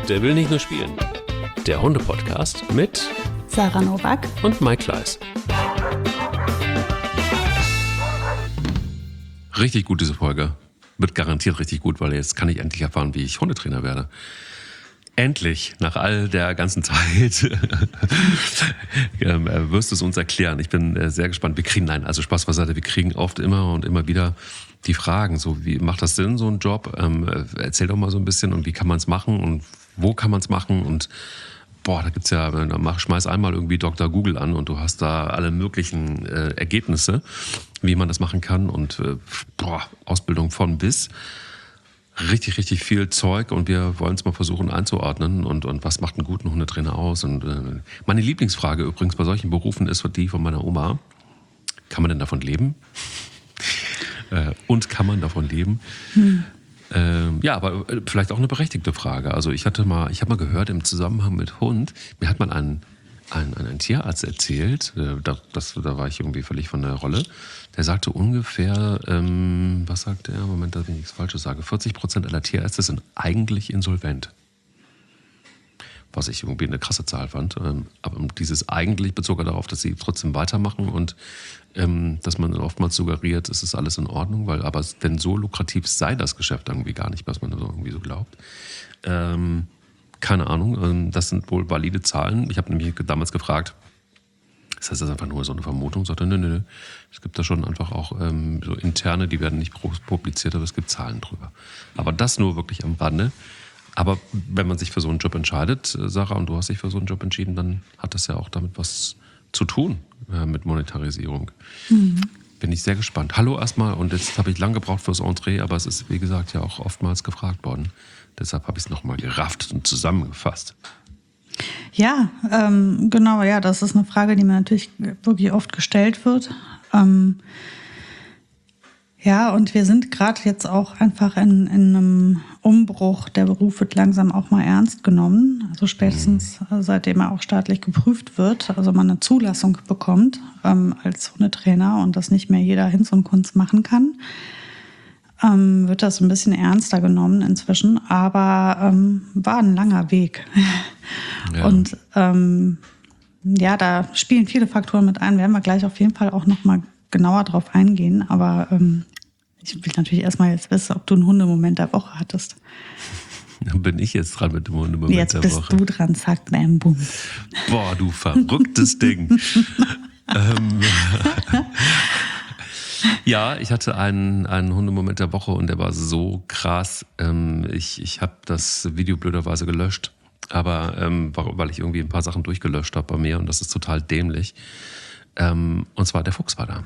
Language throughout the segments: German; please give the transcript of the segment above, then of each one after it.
Der will nicht nur spielen. Der Hunde-Podcast mit Sarah Nowak und Mike Kleiss. Richtig gut, diese Folge. Wird garantiert richtig gut, weil jetzt kann ich endlich erfahren, wie ich Hundetrainer werde. Endlich, nach all der ganzen Zeit, wirst du es uns erklären. Ich bin sehr gespannt. Wir kriegen, also Spaß beiseite, wir kriegen oft immer und immer wieder die Fragen, so wie macht das Sinn, so ein Job? Erzähl doch mal so ein bisschen und wie kann man es machen und wo kann man es machen und da gibt's ja, schmeiß einmal irgendwie Dr. Google an und du hast da alle möglichen Ergebnisse, wie man das machen kann und Ausbildung von bis. Richtig, richtig viel Zeug und wir wollen es mal versuchen einzuordnen und was macht einen guten Hundetrainer aus. Und meine Lieblingsfrage übrigens bei solchen Berufen ist die von meiner Oma. Kann man denn davon leben? Und kann man davon leben? Aber vielleicht auch eine berechtigte Frage. Also ich habe mal gehört im Zusammenhang mit Hund, mir hat mal ein Tierarzt erzählt, da war ich irgendwie völlig von der Rolle, der sagte ungefähr, was sagt er? Moment, dass ich nichts Falsches sage, 40% aller Tierärzte sind eigentlich insolvent. Was ich irgendwie eine krasse Zahl fand. Aber dieses eigentlich bezog er darauf, dass sie trotzdem weitermachen und dass man oftmals suggeriert, es ist alles in Ordnung, denn so lukrativ sei das Geschäft irgendwie gar nicht, was man irgendwie so glaubt. Keine Ahnung, das sind wohl valide Zahlen. Ich habe nämlich damals gefragt, das heißt, das ist einfach nur so eine Vermutung. Ich sagte, nö. Es gibt da schon einfach auch so interne, die werden nicht publiziert, aber es gibt Zahlen drüber. Aber das nur wirklich am Rande. Aber wenn man sich für so einen Job entscheidet, Sarah, und du hast dich für so einen Job entschieden, dann hat das ja auch damit was zu tun mit Monetarisierung. Mhm. Bin ich sehr gespannt. Hallo erstmal, und jetzt habe ich lange gebraucht fürs Entree, aber es ist, wie gesagt, ja auch oftmals gefragt worden. Deshalb habe ich es nochmal gerafft und zusammengefasst. Ja, genau, ja, das ist eine Frage, die mir natürlich wirklich oft gestellt wird. Ja, und wir sind gerade jetzt auch einfach in einem Umbruch. Der Beruf wird langsam auch mal ernst genommen. Also spätestens seitdem er auch staatlich geprüft wird, also man eine Zulassung bekommt als Hundetrainer und das nicht mehr jeder Hinz und Kunst machen kann, wird das ein bisschen ernster genommen inzwischen. Aber war ein langer Weg. Ja. Und da spielen viele Faktoren mit ein. Werden wir gleich auf jeden Fall auch noch mal genauer drauf eingehen. Aber ich will natürlich erstmal jetzt wissen, ob du einen Hundemoment der Woche hattest. Dann bin ich jetzt dran mit dem Hundemoment der Woche. Jetzt bist du dran, zack, bam, bum. Boah, du verrücktes Ding. Ja, ich hatte einen Hundemoment der Woche und der war so krass. Ich habe das Video blöderweise gelöscht, aber weil ich irgendwie ein paar Sachen durchgelöscht habe bei mir und das ist total dämlich. Und zwar der Fuchs war da.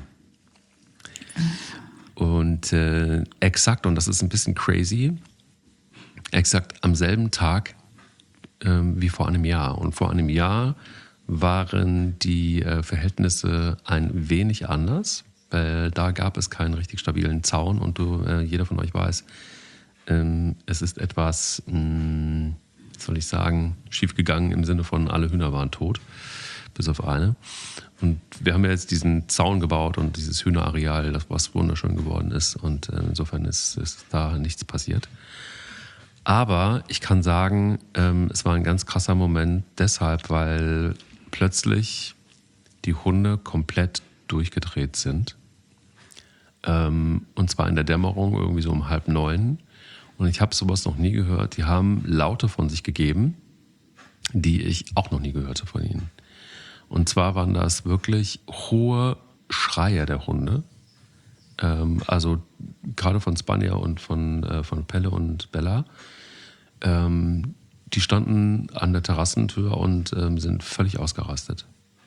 Und exakt, und das ist ein bisschen crazy, exakt am selben Tag wie vor einem Jahr. Und vor einem Jahr waren die Verhältnisse ein wenig anders. Da gab es keinen richtig stabilen Zaun und jeder von euch weiß, es ist etwas, schiefgegangen im Sinne von alle Hühner waren tot, bis auf eine. Und wir haben ja jetzt diesen Zaun gebaut und dieses Hühnerareal, was wunderschön geworden ist und insofern ist da nichts passiert. Aber ich kann sagen, es war ein ganz krasser Moment deshalb, weil plötzlich die Hunde komplett durchgedreht sind. Und zwar in der Dämmerung, irgendwie so um 8:30. Und ich habe sowas noch nie gehört. Die haben Laute von sich gegeben, die ich auch noch nie gehört habe von ihnen. Und zwar waren das wirklich hohe Schreie der Hunde. Also gerade von Spanier und von Pelle und Bella. Die standen an der Terrassentür und sind völlig ausgerastet.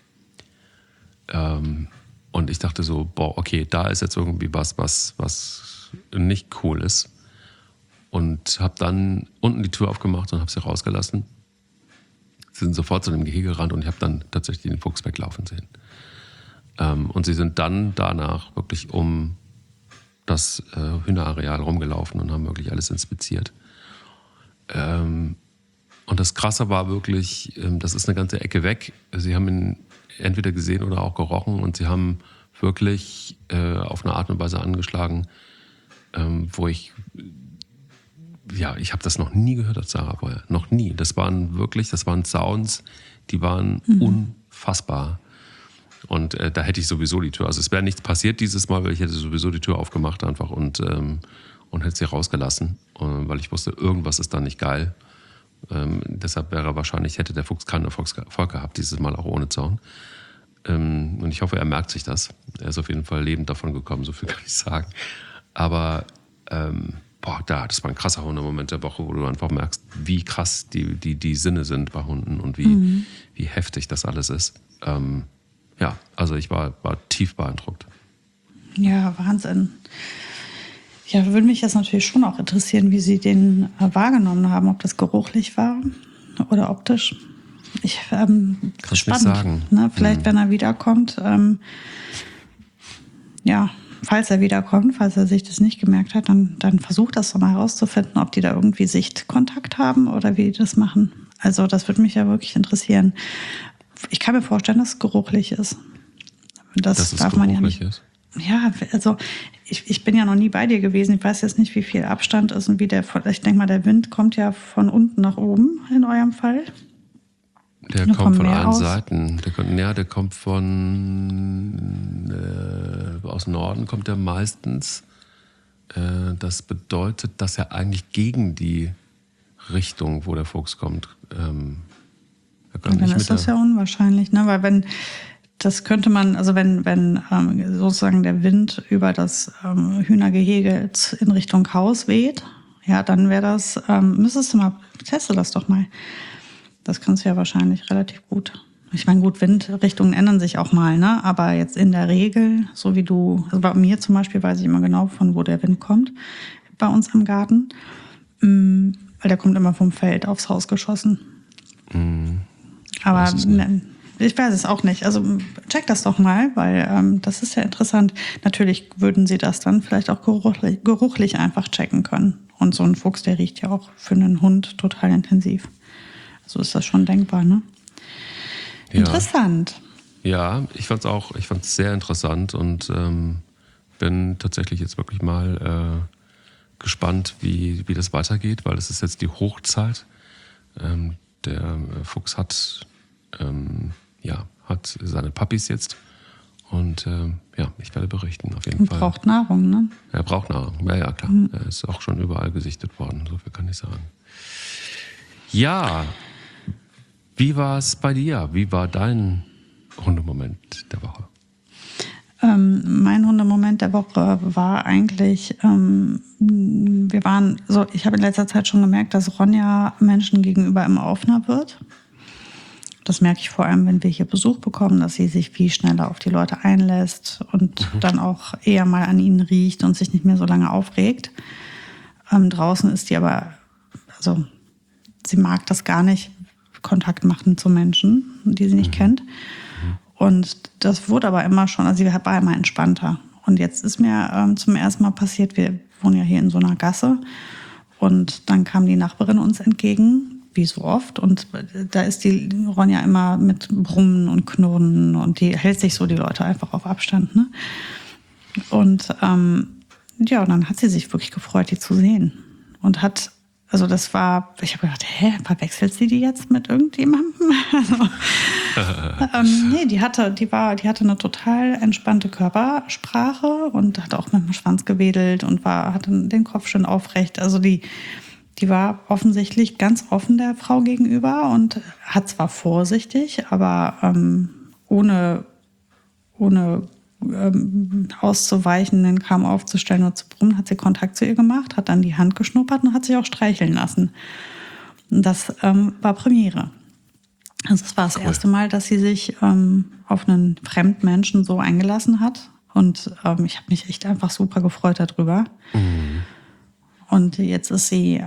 Und ich dachte so, okay, da ist jetzt irgendwie was nicht cool ist. Und habe dann unten die Tür aufgemacht und habe sie rausgelassen. Sie sind sofort zu dem Gehege gerannt und ich habe dann tatsächlich den Fuchs weglaufen sehen. Und sie sind dann danach wirklich um das Hühnerareal rumgelaufen und haben wirklich alles inspiziert. Und das Krasse war wirklich, das ist eine ganze Ecke weg. Sie haben ihn entweder gesehen oder auch gerochen und sie haben wirklich auf eine Art und Weise angeschlagen, wo ich ja, ich habe das noch nie gehört als Sarah vorher. Noch nie. Das waren Sounds, die waren unfassbar. Und da hätte ich sowieso die Tür. Also es wäre nichts passiert dieses Mal, weil ich hätte sowieso die Tür aufgemacht einfach und hätte sie rausgelassen, weil ich wusste, irgendwas ist da nicht geil. Deshalb hätte der Fuchs keinen Erfolg gehabt, dieses Mal auch ohne Zaun. Und ich hoffe, er merkt sich das. Er ist auf jeden Fall lebend davon gekommen, so viel kann ich sagen. Aber das war ein krasser Hundemoment der Woche, wo du einfach merkst, wie krass die Sinne sind bei Hunden und wie heftig das alles ist. Also ich war tief beeindruckt. Ja, Wahnsinn. Ja, würde mich jetzt natürlich schon auch interessieren, wie Sie den wahrgenommen haben, ob das geruchlich war oder optisch. Kannst spannend, nicht sagen. Ne? Vielleicht, wenn er wiederkommt, falls er sich das nicht gemerkt hat, dann versucht das doch mal herauszufinden, ob die da irgendwie Sichtkontakt haben oder wie die das machen. Also das würde mich ja wirklich interessieren. Ich kann mir vorstellen, dass es geruchlich ist. Das darf man ja nicht. Ist? Ja, also ich bin ja noch nie bei dir gewesen. Ich weiß jetzt nicht, wie viel Abstand ist und ich denke mal, der Wind kommt ja von unten nach oben in eurem Fall. Der kommt von allen Seiten. Der kommt aus Norden kommt er meistens. Das bedeutet, dass er eigentlich gegen die Richtung, wo der Fuchs kommt, dann ist das ja unwahrscheinlich, ne? Weil wenn sozusagen der Wind über das Hühnergehege in Richtung Haus weht, ja, dann wäre das, teste das doch mal. Das kannst du ja wahrscheinlich relativ gut. Ich meine, gut, Windrichtungen ändern sich auch mal, ne? Aber jetzt in der Regel, so wie also bei mir zum Beispiel weiß ich immer genau, von wo der Wind kommt, bei uns am Garten, weil der kommt immer vom Feld aufs Haus geschossen. Aber ich weiß es auch nicht. Also check das doch mal, weil das ist ja interessant. Natürlich würden sie das dann vielleicht auch geruchlich einfach checken können. Und so ein Fuchs, der riecht ja auch für einen Hund total intensiv. So ist das schon denkbar, ne? Ja. Interessant. Ja, ich fand's sehr interessant und bin tatsächlich jetzt wirklich mal gespannt, wie das weitergeht, weil es ist jetzt die Hochzeit. Der Fuchs hat seine Puppies jetzt und ich werde berichten auf jeden Fall. Er braucht Nahrung, ne? Er braucht Nahrung, ja klar. Er ist auch schon überall gesichtet worden, so viel kann ich sagen. Ja, wie war es bei dir? Wie war dein Hundemoment der Woche? Mein Hundemoment der Woche war eigentlich, ich habe in letzter Zeit schon gemerkt, dass Ronja Menschen gegenüber immer offener wird. Das merke ich vor allem, wenn wir hier Besuch bekommen, dass sie sich viel schneller auf die Leute einlässt und dann auch eher mal an ihnen riecht und sich nicht mehr so lange aufregt. Draußen ist die aber, also sie mag das gar nicht, Kontakt machen zu Menschen, die sie nicht kennt. Und das wurde aber immer schon, also sie war immer entspannter. Und jetzt ist mir zum ersten Mal passiert, wir wohnen ja hier in so einer Gasse und dann kam die Nachbarin uns entgegen, wie so oft. Und da ist die Ronja immer mit Brummen und Knurren und die hält sich so die Leute einfach auf Abstand. Ne? Und und dann hat sie sich wirklich gefreut, die zu sehen. Und ich habe gedacht, verwechselt sie die jetzt mit irgendjemandem? Nee, die hatte eine total entspannte Körpersprache und hat auch mit dem Schwanz gewedelt und hatte den Kopf schön aufrecht. Also die war offensichtlich ganz offen der Frau gegenüber und hat zwar vorsichtig, aber ohne auszuweichen, den Kamm aufzustellen oder zu brummen, hat sie Kontakt zu ihr gemacht, hat dann die Hand geschnuppert und hat sich auch streicheln lassen. Und das war Premiere. Also es war das erste Mal, dass sie sich auf einen Fremdmenschen so eingelassen hat. Und ich habe mich echt einfach super gefreut darüber. Und jetzt ist sie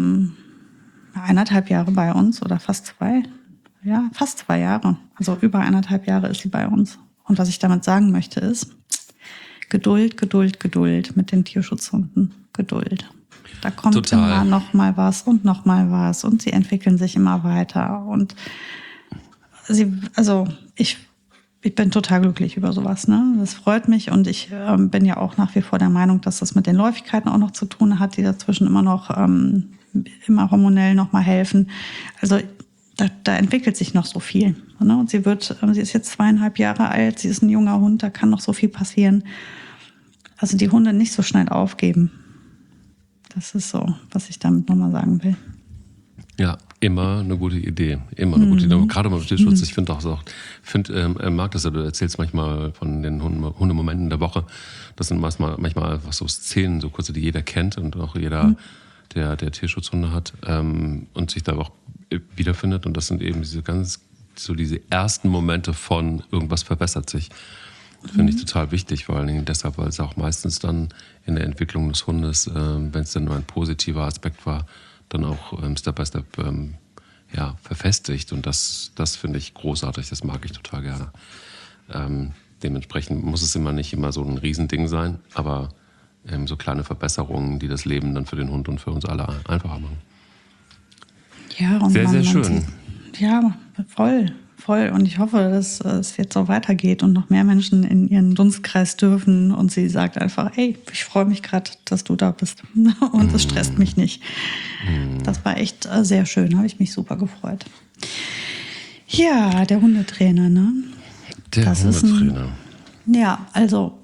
1,5 Jahre bei uns oder fast 2. Ja, fast 2 Jahre. Also über 1,5 Jahre ist sie bei uns. Und was ich damit sagen möchte ist, Geduld, Geduld, Geduld mit den Tierschutzhunden. Geduld. Da kommt immer noch mal was und sie entwickeln sich immer weiter. Und ich ich bin total glücklich über sowas, ne? Das freut mich und ich bin ja auch nach wie vor der Meinung, dass das mit den Läufigkeiten auch noch zu tun hat, die dazwischen immer noch immer hormonell noch mal helfen. Also da entwickelt sich noch so viel, ne? Und sie ist jetzt 2,5 Jahre alt, sie ist ein junger Hund, da kann noch so viel passieren. Also die Hunde nicht so schnell aufgeben. Das ist so, was ich damit nochmal sagen will. Ja, immer eine gute Idee. Immer eine gute Idee. Gerade beim Tierschutz, ich finde mag das ja, du erzählst manchmal von den Hundemomenten der Woche. Das sind manchmal einfach so Szenen, so kurze, die jeder kennt und auch jeder, der Tierschutzhunde hat und sich da auch wiederfindet. Und das sind eben diese ersten Momente von irgendwas verbessert sich. Finde ich total wichtig, vor allen Dingen deshalb, weil es auch meistens dann in der Entwicklung des Hundes, wenn es dann nur ein positiver Aspekt war, dann auch Step by Step verfestigt. Und das finde ich großartig, das mag ich total gerne. Dementsprechend muss es nicht immer so ein Riesending sein, aber so kleine Verbesserungen, die das Leben dann für den Hund und für uns alle einfacher machen. Ja, und sehr schön. Ja, voll. Und ich hoffe, dass es jetzt so weitergeht und noch mehr Menschen in ihren Dunstkreis dürfen. Und sie sagt einfach, hey, ich freue mich gerade, dass du da bist. Und es stresst mich nicht. Das war echt sehr schön, habe ich mich super gefreut. Ja, der Hundetrainer, ne? Hundetrainer. Also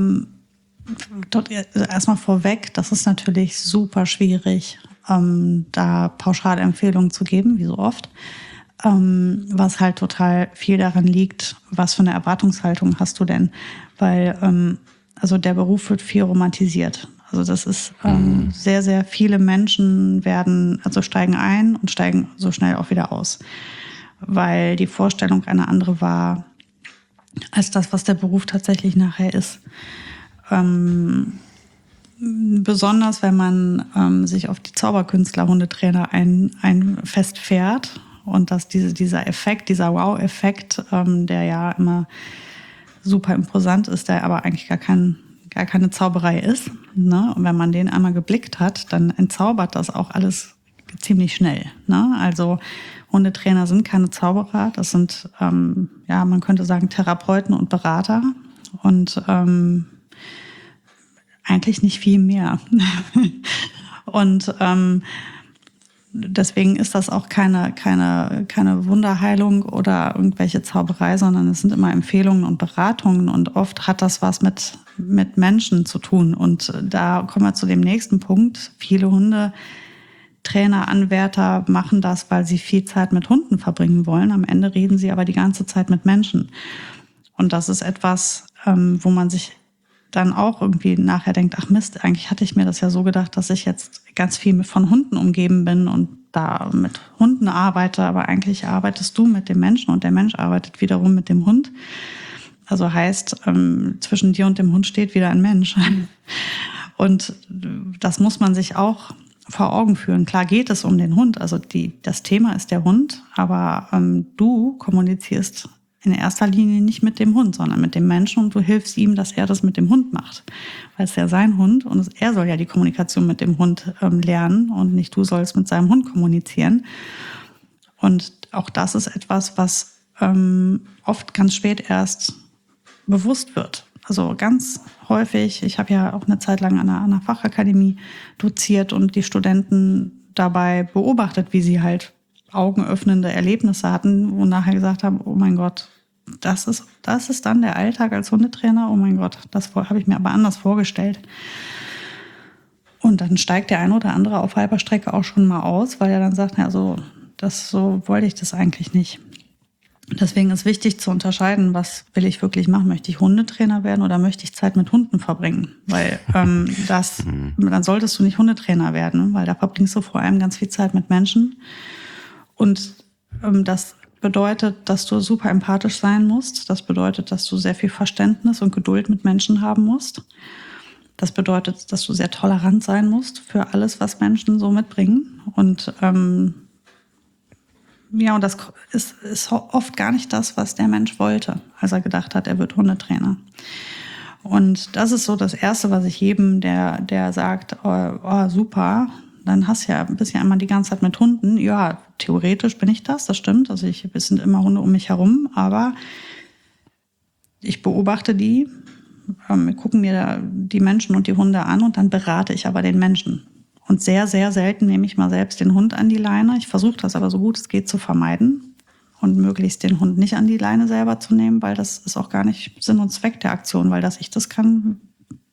erstmal vorweg, das ist natürlich super schwierig, da pauschale Empfehlungen zu geben, wie so oft. Was halt total viel daran liegt, was für eine Erwartungshaltung hast du denn? Weil also der Beruf wird viel romantisiert. Also das ist sehr, sehr viele Menschen steigen ein und steigen so schnell auch wieder aus. Weil die Vorstellung eine andere war, als das, was der Beruf tatsächlich nachher ist. Besonders, wenn man sich auf die Zauberkünstler-Hundetrainer festfährt. Und dass dieser Effekt, dieser Wow-Effekt, der ja immer super imposant ist, der aber eigentlich gar keine Zauberei ist, ne? Und wenn man den einmal geblickt hat, dann entzaubert das auch alles ziemlich schnell, ne? Also Hundetrainer sind keine Zauberer, das sind, man könnte sagen Therapeuten und Berater und eigentlich nicht viel mehr. Und deswegen ist das auch keine Wunderheilung oder irgendwelche Zauberei, sondern es sind immer Empfehlungen und Beratungen und oft hat das was mit Menschen zu tun. Und da kommen wir zu dem nächsten Punkt. Viele Hundetrainer, Anwärter machen das, weil sie viel Zeit mit Hunden verbringen wollen. Am Ende reden sie aber die ganze Zeit mit Menschen. Und das ist etwas, wo man sich dann auch irgendwie nachher denkt, ach Mist, eigentlich hatte ich mir das ja so gedacht, dass ich jetzt ganz viel von Hunden umgeben bin und da mit Hunden arbeite, aber eigentlich arbeitest du mit dem Menschen und der Mensch arbeitet wiederum mit dem Hund. Also heißt, zwischen dir und dem Hund steht wieder ein Mensch. Und das muss man sich auch vor Augen führen. Klar geht es um den Hund, also das Thema ist der Hund, aber du kommunizierst in erster Linie nicht mit dem Hund, sondern mit dem Menschen und du hilfst ihm, dass er das mit dem Hund macht. Weil es ja sein Hund und er soll ja die Kommunikation mit dem Hund lernen und nicht du sollst mit seinem Hund kommunizieren. Und auch das ist etwas, was oft ganz spät erst bewusst wird. Also ganz häufig, ich habe ja auch eine Zeit lang an einer Fachakademie doziert und die Studenten dabei beobachtet, wie sie halt augenöffnende Erlebnisse hatten, wo nachher gesagt haben, oh mein Gott, das ist dann der Alltag als Hundetrainer, oh mein Gott, das habe ich mir aber anders vorgestellt. Und dann steigt der ein oder andere auf halber Strecke auch schon mal aus, weil er dann sagt, so wollte ich das eigentlich nicht. Deswegen ist wichtig zu unterscheiden, was will ich wirklich machen? Möchte ich Hundetrainer werden oder möchte ich Zeit mit Hunden verbringen? Weil dann solltest du nicht Hundetrainer werden, weil da verbringst du vor allem ganz viel Zeit mit Menschen. Und das bedeutet, dass du super empathisch sein musst. Das bedeutet, dass du sehr viel Verständnis und Geduld mit Menschen haben musst. Das bedeutet, dass du sehr tolerant sein musst für alles, was Menschen so mitbringen. Und und das ist oft gar nicht das, was der Mensch wollte, als er gedacht hat, er wird Hundetrainer. Und das ist so das Erste, was ich jedem, der sagt, oh super, dann bist ja immer die ganze Zeit mit Hunden. Ja, theoretisch bin ich das stimmt. Also es sind immer Hunde um mich herum, aber ich beobachte die, gucken mir da die Menschen und die Hunde an und dann berate ich aber den Menschen. Und sehr, sehr selten nehme ich mal selbst den Hund an die Leine. Ich versuche das aber so gut es geht zu vermeiden und möglichst den Hund nicht an die Leine selber zu nehmen, weil das ist auch gar nicht Sinn und Zweck der Aktion, weil dass ich das kann,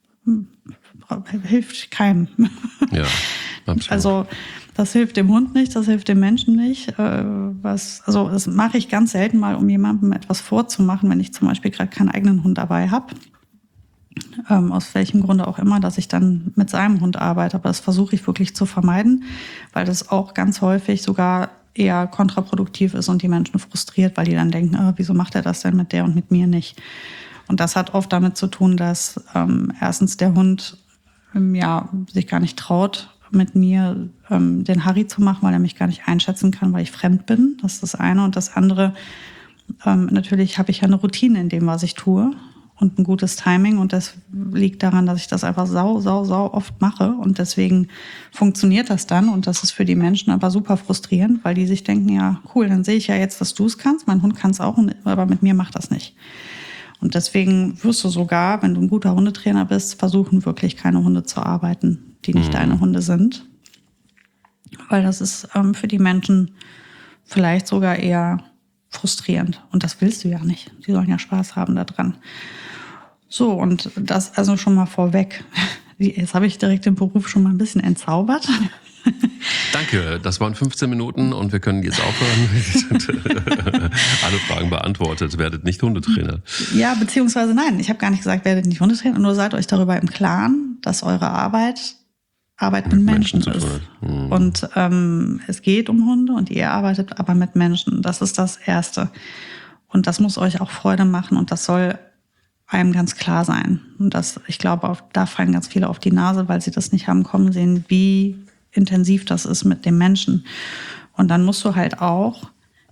hilft keinem. Ja, absolut. Also das hilft dem Hund nicht, das hilft dem Menschen nicht. Das mache ich ganz selten mal, um jemandem etwas vorzumachen, wenn ich zum Beispiel gerade keinen eigenen Hund dabei habe. Aus welchem Grunde auch immer, dass ich dann mit seinem Hund arbeite. Aber das versuche ich wirklich zu vermeiden, weil das auch ganz häufig sogar eher kontraproduktiv ist und die Menschen frustriert, weil die dann denken, wieso macht er das denn mit der und mit mir nicht? Und das hat oft damit zu tun, dass erstens der Hund sich gar nicht traut, mit mir den Harry zu machen, weil er mich gar nicht einschätzen kann, weil ich fremd bin. Das ist das eine. Und das andere, natürlich habe ich ja eine Routine in dem, was ich tue und ein gutes Timing. Und das liegt daran, dass ich das einfach sau oft mache. Und deswegen funktioniert das dann. Und das ist für die Menschen aber super frustrierend, weil die sich denken, ja cool, dann sehe ich ja jetzt, dass du es kannst. Mein Hund kann es auch, aber mit mir macht das nicht. Und deswegen wirst du sogar, wenn du ein guter Hundetrainer bist, versuchen, wirklich keine Hunde zu arbeiten, die nicht deine Hunde sind. Weil das ist für die Menschen vielleicht sogar eher frustrierend. Und das willst du ja nicht. Die sollen ja Spaß haben daran. So, und das also schon mal vorweg. Jetzt habe ich direkt den Beruf schon mal ein bisschen entzaubert. Danke, das waren 15 Minuten und wir können jetzt aufhören. Alle Fragen beantwortet, werdet nicht Hundetrainer. Ja, beziehungsweise nein, ich habe gar nicht gesagt, werdet nicht Hundetrainer, nur seid euch darüber im Klaren, dass eure Arbeit mit Menschen ist. Und es geht um Hunde und ihr arbeitet aber mit Menschen. Das ist das Erste. Und das muss euch auch Freude machen und das soll einem ganz klar sein. Und das, ich glaube, da fallen ganz viele auf die Nase, weil sie das nicht haben kommen sehen, wie intensiv das ist mit dem Menschen. Und dann musst du halt auch,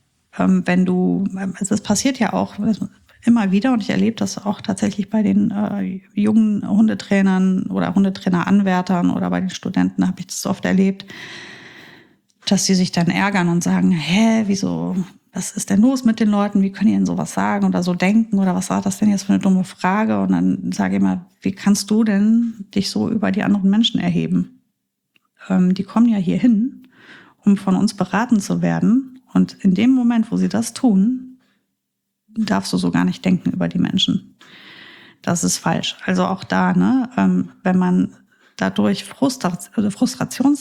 es passiert ja auch immer wieder, und ich erlebe das auch tatsächlich bei den jungen Hundetrainern oder Hundetraineranwärtern oder bei den Studenten, habe ich das oft erlebt, dass sie sich dann ärgern und sagen, wieso, was ist denn los mit den Leuten, wie können die denn sowas sagen oder so denken oder was war das denn jetzt für eine dumme Frage? Und dann sage ich immer, wie kannst du denn dich so über die anderen Menschen erheben? Die kommen ja hier hin, um von uns beraten zu werden. Und in dem Moment, wo sie das tun, darfst du so gar nicht denken über die Menschen. Das ist falsch. Also auch da, wenn man dadurch Frustration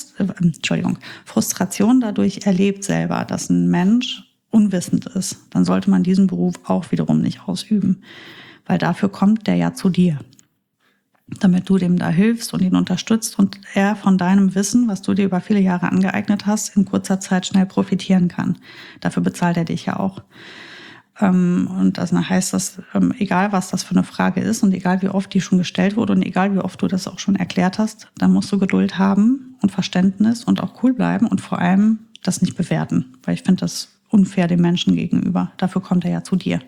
dadurch erlebt selber, dass ein Mensch unwissend ist, dann sollte man diesen Beruf auch wiederum nicht ausüben. Weil dafür kommt der ja zu dir. Damit du dem da hilfst und ihn unterstützt und er von deinem Wissen, was du dir über viele Jahre angeeignet hast, in kurzer Zeit schnell profitieren kann. Dafür bezahlt er dich ja auch. Und das heißt, dass egal was das für eine Frage ist und egal wie oft die schon gestellt wurde und egal wie oft du das auch schon erklärt hast, dann musst du Geduld haben und Verständnis und auch cool bleiben und vor allem das nicht bewerten, weil ich finde das unfair dem Menschen gegenüber. Dafür kommt er ja zu dir.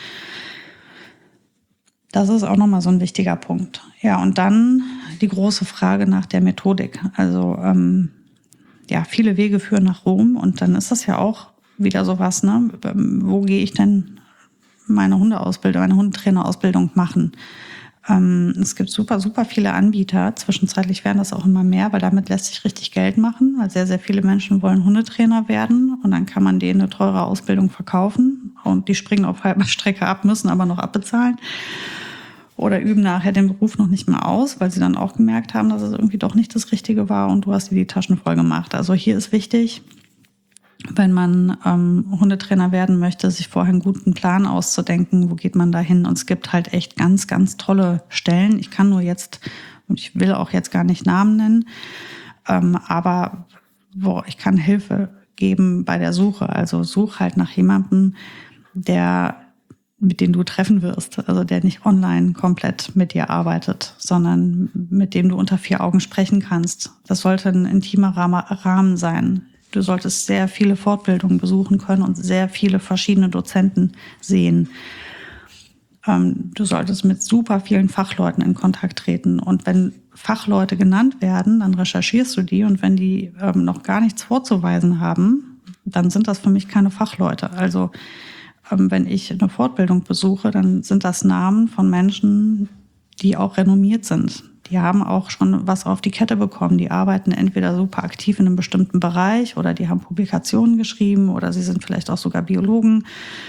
Das ist auch nochmal so ein wichtiger Punkt. Ja, und dann die große Frage nach der Methodik. Also viele Wege führen nach Rom und dann ist das ja auch wieder sowas, wo gehe ich denn meine Hundetrainerausbildung machen? Es gibt super viele Anbieter. Zwischenzeitlich werden das auch immer mehr, weil damit lässt sich richtig Geld machen, weil sehr, sehr viele Menschen wollen Hundetrainer werden und dann kann man denen eine teure Ausbildung verkaufen und die springen auf halber Strecke ab, müssen aber noch abbezahlen oder üben nachher den Beruf noch nicht mehr aus, weil sie dann auch gemerkt haben, dass es irgendwie doch nicht das Richtige war und du hast dir die Taschen voll gemacht. Also hier ist wichtig, wenn man Hundetrainer werden möchte, sich vorher einen guten Plan auszudenken, wo geht man da hin. Und es gibt halt echt ganz, ganz tolle Stellen. Ich will auch jetzt gar nicht Namen nennen, aber ich kann Hilfe geben bei der Suche. Also such halt nach jemandem, mit dem du treffen wirst. Also der nicht online komplett mit dir arbeitet, sondern mit dem du unter 4 Augen sprechen kannst. Das sollte ein intimer Rahmen sein. Du solltest sehr viele Fortbildungen besuchen können und sehr viele verschiedene Dozenten sehen. Du solltest mit super vielen Fachleuten in Kontakt treten. Und wenn Fachleute genannt werden, dann recherchierst du die. Und wenn die noch gar nichts vorzuweisen haben, dann sind das für mich keine Fachleute. Also wenn ich eine Fortbildung besuche, dann sind das Namen von Menschen, die auch renommiert sind. Die haben auch schon was auf die Kette bekommen. Die arbeiten entweder super aktiv in einem bestimmten Bereich oder die haben Publikationen geschrieben oder sie sind vielleicht auch sogar Biologen.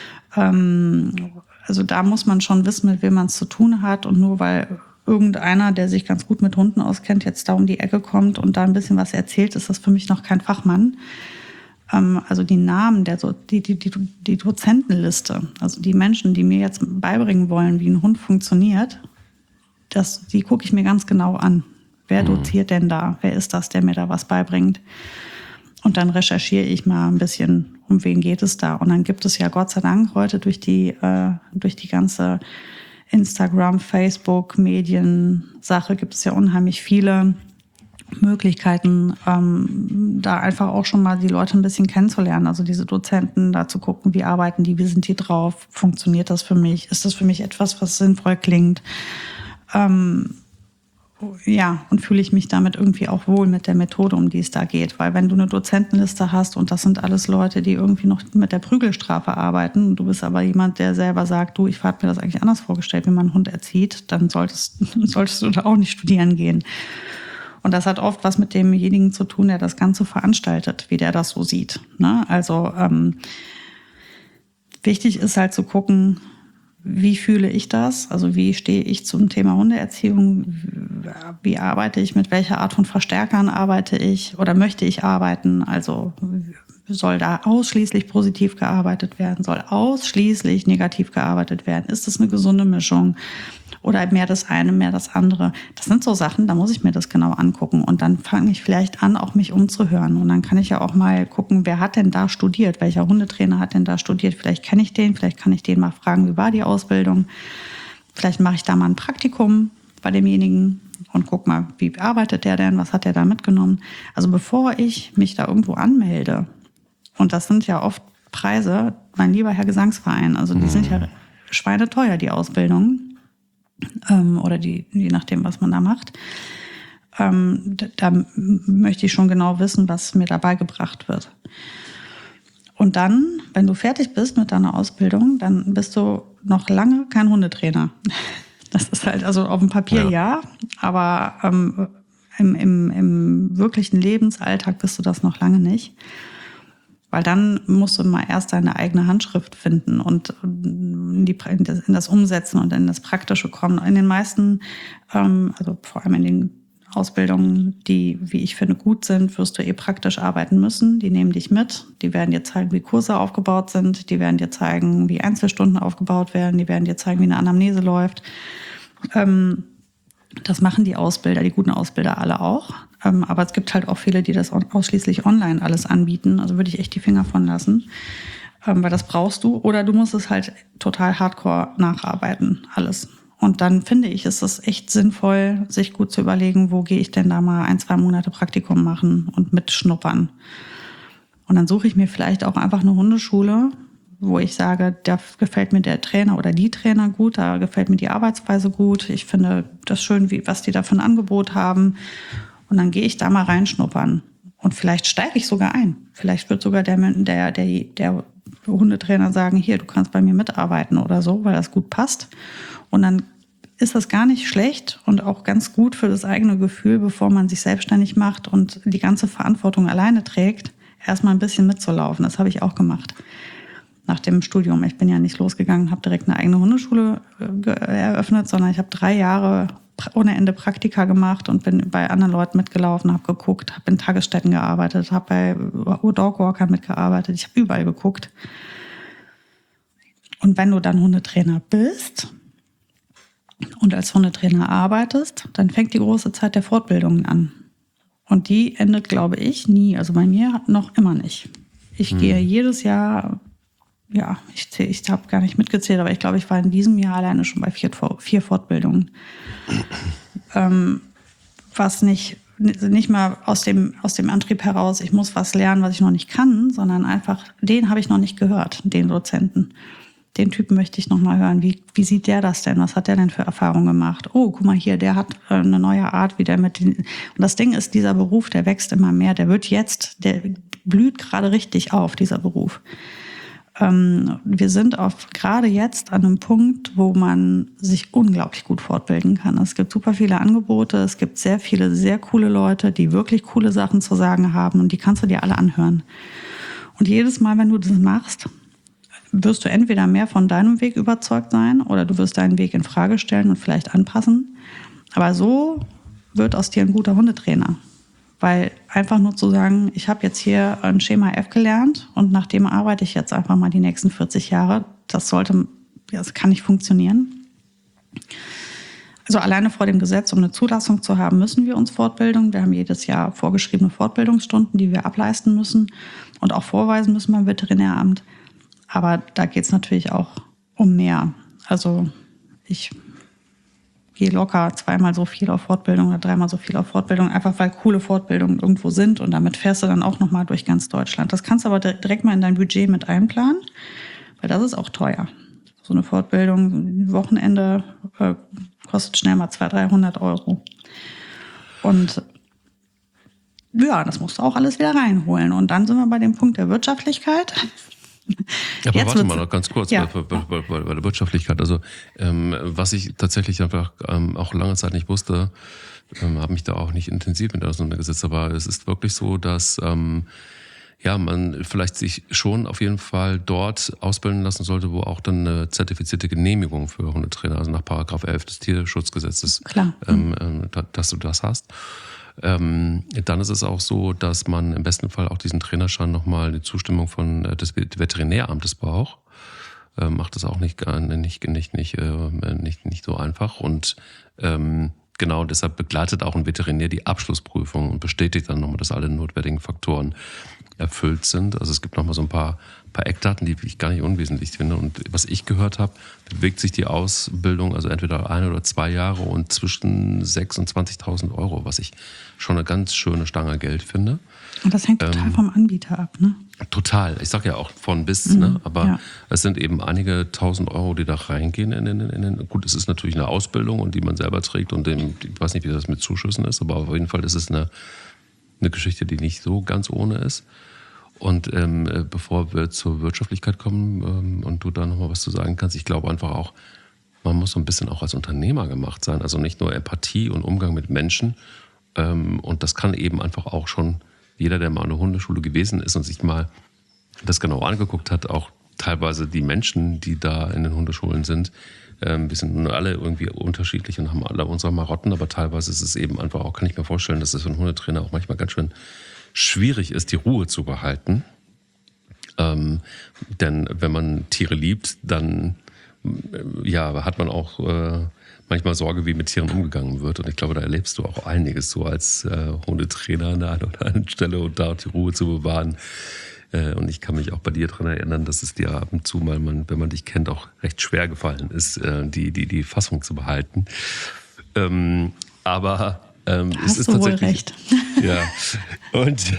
Also da muss man schon wissen, mit wem man es zu tun hat. Und nur weil irgendeiner, der sich ganz gut mit Hunden auskennt, jetzt da um die Ecke kommt und da ein bisschen was erzählt, ist das für mich noch kein Fachmann. Also die Namen, die Dozentenliste, also die Menschen, die mir jetzt beibringen wollen, wie ein Hund funktioniert, die gucke ich mir ganz genau an. Wer doziert denn da? Wer ist das, der mir da was beibringt? Und dann recherchiere ich mal ein bisschen, um wen geht es da. Und dann gibt es ja Gott sei Dank heute durch die ganze Instagram, Facebook, Medien-Sache gibt es ja unheimlich viele Möglichkeiten, da einfach auch schon mal die Leute ein bisschen kennenzulernen. Also diese Dozenten, da zu gucken, wie arbeiten die, wie sind die drauf, funktioniert das für mich, ist das für mich etwas, was sinnvoll klingt? Ja, und fühle ich mich damit irgendwie auch wohl mit der Methode, um die es da geht. Weil wenn du eine Dozentenliste hast und das sind alles Leute, die irgendwie noch mit der Prügelstrafe arbeiten, und du bist aber jemand, der selber sagt, du, ich habe mir das eigentlich anders vorgestellt, wie man einen Hund erzieht, dann solltest du da auch nicht studieren gehen. Und das hat oft was mit demjenigen zu tun, der das Ganze veranstaltet, wie der das so sieht. Ne? Also wichtig ist halt zu gucken, wie fühle ich das? Also wie stehe ich zum Thema Hundeerziehung? Wie arbeite ich? Mit welcher Art von Verstärkern arbeite ich oder möchte ich arbeiten? Also soll da ausschließlich positiv gearbeitet werden? Soll ausschließlich negativ gearbeitet werden? Ist das eine gesunde Mischung? Oder mehr das eine, mehr das andere? Das sind so Sachen, da muss ich mir das genau angucken. Und dann fange ich vielleicht an, auch mich umzuhören. Und dann kann ich ja auch mal gucken, wer hat denn da studiert? Welcher Hundetrainer hat denn da studiert? Vielleicht kenne ich den, vielleicht kann ich den mal fragen, wie war die Ausbildung? Vielleicht mache ich da mal ein Praktikum bei demjenigen und guck mal, wie arbeitet der denn? Was hat der da mitgenommen? Also bevor ich mich da irgendwo anmelde, und das sind ja oft Preise, mein lieber Herr Gesangsverein, also die sind ja schweineteuer, die Ausbildungen. Oder je nachdem, was man da macht. Da möchte ich schon genau wissen, was mir dabei gebracht wird. Und dann, wenn du fertig bist mit deiner Ausbildung, dann bist du noch lange kein Hundetrainer. Das ist halt, also auf dem Papier ja, aber im wirklichen Lebensalltag bist du das noch lange nicht. Weil dann musst du mal erst deine eigene Handschrift finden und in das Umsetzen und in das Praktische kommen. In den meisten, also vor allem in den Ausbildungen, die, wie ich finde, gut sind, wirst du praktisch arbeiten müssen. Die nehmen dich mit. Die werden dir zeigen, wie Kurse aufgebaut sind. Die werden dir zeigen, wie Einzelstunden aufgebaut werden. Die werden dir zeigen, wie eine Anamnese läuft. Das machen die Ausbilder, die guten Ausbilder alle auch. Aber es gibt halt auch viele, die das ausschließlich online alles anbieten. Also würde ich echt die Finger von lassen, weil das brauchst du. Oder du musst es halt total hardcore nacharbeiten, alles. Und dann finde ich, ist es echt sinnvoll, sich gut zu überlegen, wo gehe ich denn da mal 1-2 Monate Praktikum machen und mitschnuppern. Und dann suche ich mir vielleicht auch einfach eine Hundeschule, wo ich sage, da gefällt mir der Trainer oder die Trainer gut, da gefällt mir die Arbeitsweise gut. Ich finde das schön, was die da für ein Angebot haben. Und dann gehe ich da mal reinschnuppern. Und vielleicht steige ich sogar ein. Vielleicht wird sogar der Hundetrainer sagen, hier, du kannst bei mir mitarbeiten oder so, weil das gut passt. Und dann ist das gar nicht schlecht und auch ganz gut für das eigene Gefühl, bevor man sich selbstständig macht und die ganze Verantwortung alleine trägt, erstmal ein bisschen mitzulaufen. Das habe ich auch gemacht nach dem Studium. Ich bin ja nicht losgegangen, habe direkt eine eigene Hundeschule eröffnet, sondern ich habe 3 Jahre ohne Ende Praktika gemacht und bin bei anderen Leuten mitgelaufen, habe geguckt, habe in Tagesstätten gearbeitet, habe bei Dogwalkern mitgearbeitet. Ich habe überall geguckt. Und wenn du dann Hundetrainer bist und als Hundetrainer arbeitest, dann fängt die große Zeit der Fortbildungen an. Und die endet, glaube ich, nie. Also bei mir noch immer nicht. Ich gehe jedes Jahr, ja, ich habe gar nicht mitgezählt, aber ich glaube, ich war in diesem Jahr alleine schon bei 4 Fortbildungen. Was nicht mal aus dem Antrieb heraus, ich muss was lernen, was ich noch nicht kann, sondern einfach, den habe ich noch nicht gehört, den Dozenten. Den Typen möchte ich noch mal hören. Wie sieht der das denn? Was hat der denn für Erfahrungen gemacht? Oh, guck mal hier, der hat eine neue Art, wie der mit den... Und das Ding ist, dieser Beruf, der wächst immer mehr. Der blüht gerade richtig auf, dieser Beruf. wir sind gerade jetzt an einem Punkt, wo man sich unglaublich gut fortbilden kann. Es gibt super viele Angebote, es gibt sehr viele sehr coole Leute, die wirklich coole Sachen zu sagen haben und die kannst du dir alle anhören. Und jedes Mal, wenn du das machst, wirst du entweder mehr von deinem Weg überzeugt sein oder du wirst deinen Weg in Frage stellen und vielleicht anpassen. Aber so wird aus dir ein guter Hundetrainer. Weil einfach nur zu sagen, ich habe jetzt hier ein Schema F gelernt und nach dem arbeite ich jetzt einfach mal die nächsten 40 Jahre, das kann nicht funktionieren. Also alleine vor dem Gesetz, um eine Zulassung zu haben, müssen wir uns fortbilden. Wir haben jedes Jahr vorgeschriebene Fortbildungsstunden, die wir ableisten müssen und auch vorweisen müssen beim Veterinäramt. Aber da geht es natürlich auch um mehr. Also ich gehe locker 2-mal so viel auf Fortbildung oder 3-mal so viel auf Fortbildung, einfach weil coole Fortbildungen irgendwo sind und damit fährst du dann auch nochmal durch ganz Deutschland. Das kannst du aber direkt mal in dein Budget mit einplanen, weil das ist auch teuer. So eine Fortbildung, ein Wochenende kostet schnell mal 200-300 €. Und ja, das musst du auch alles wieder reinholen. Und dann sind wir bei dem Punkt der Wirtschaftlichkeit. Aber jetzt warte mal noch ganz kurz bei der Wirtschaftlichkeit. Also was ich tatsächlich einfach auch lange Zeit nicht wusste, habe mich da auch nicht intensiv mit auseinandergesetzt. Aber es ist wirklich so, dass man vielleicht sich schon auf jeden Fall dort ausbilden lassen sollte, wo auch dann eine zertifizierte Genehmigung für Hundetrainer, also nach § 11 des Tierschutzgesetzes, dass du das hast. Dann ist es auch so, dass man im besten Fall auch diesen Trainerschein nochmal die Zustimmung des Veterinäramtes braucht. Macht das auch nicht so einfach. Und genau deshalb begleitet auch ein Veterinär die Abschlussprüfung und bestätigt dann nochmal, dass alle notwendigen Faktoren erfüllt sind. Also es gibt nochmal so ein paar Eckdaten, die ich gar nicht unwesentlich finde. Und was ich gehört habe, bewegt sich die Ausbildung also entweder 1 oder 2 Jahre und zwischen 6.000 und 20.000 €, was ich schon eine ganz schöne Stange Geld finde. Und das hängt total vom Anbieter ab, ne? Total. Ich sage ja auch von bis, ne? Aber es sind eben einige 1.000 €, die da reingehen gut, es ist natürlich eine Ausbildung und die man selber trägt und ich weiß nicht, wie das mit Zuschüssen ist, aber auf jeden Fall ist es eine Geschichte, die nicht so ganz ohne ist. Und bevor wir zur Wirtschaftlichkeit kommen und du da nochmal was zu sagen kannst, ich glaube einfach auch, man muss so ein bisschen auch als Unternehmer gemacht sein. Also nicht nur Empathie und Umgang mit Menschen. Und das kann eben einfach auch schon jeder, der mal an einer Hundeschule gewesen ist und sich mal das genau angeguckt hat, auch teilweise die Menschen, die da in den Hundeschulen sind, wir sind nun alle irgendwie unterschiedlich und haben alle unsere Marotten, aber teilweise ist es eben einfach auch, kann ich mir vorstellen, dass es für einen Hundetrainer auch manchmal ganz schön schwierig ist, die Ruhe zu behalten. Denn wenn man Tiere liebt, dann hat man auch manchmal Sorge, wie mit Tieren umgegangen wird. Und ich glaube, da erlebst du auch einiges so als Hundetrainer an der einen oder anderen Stelle und da die Ruhe zu bewahren. Und ich kann mich auch bei dir daran erinnern, dass es dir ab und zu mal, wenn man dich kennt, auch recht schwer gefallen ist, die Fassung zu behalten. Aber es ist wohl recht. Ja. Und